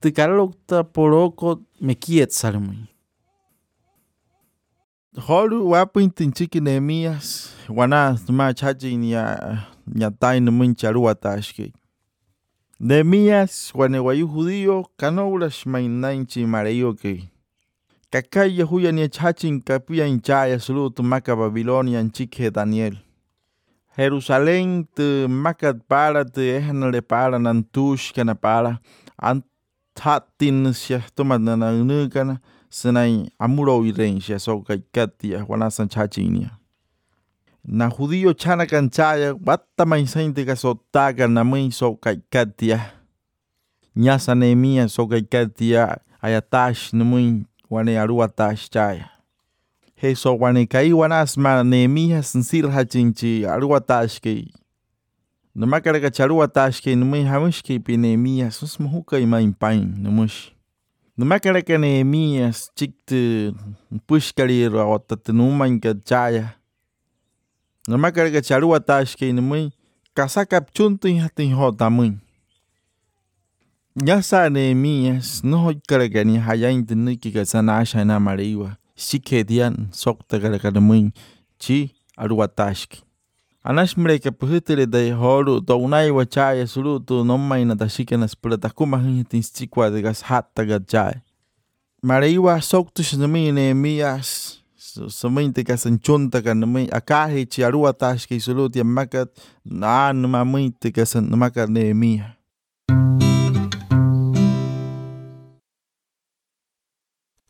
Tikalokta poroko mekiet salmui. Holu wapin tinchiki Nehemías wana ma chachi nya tain mun charua tashki. Nehemías wane wayu judío kanowlash mainnainchi mareyo que kakaya huya ni chachin kapia inchaya sulutu maka Babilonia enchike Daniel. Jerusalén te makat para te ehnale para nantush kana para antatin siahtomanana nukana senai amuro irensha so katia wanasan chachinia. Na judío chana kanchaya bata mainsainte kasotaka na muy so katia. Nyasa Nehemías so katia ayatash numuin wane aruatash chaya. Heso wane kai wanasma Nehemías nsirha chinchi aruatashke. Namakara charuatashke numuin hamushke pi Nehemías usmuhuka ima impain numush. Namakara Nehemías chikte pushkari raotatenuman kachaya. Namakara charuatashke numuin kasakap chuntin hatin hotamuin. Nyasa Nehemías no karagani hayain teniki kasanasha na mariwa. Shike dian sokta karaganamuin chi aruatashke. Anash mreka puhitere de horu dounai wachaya sulutu nomai na tashikenas pulatakuma hintis chikwa de gas hatta gachaya. Mariwa soktu shnami Nehemías somente kasanchunta kanamai akahi chi aruatashke suluti makat na numamite kasan makat Nehemías.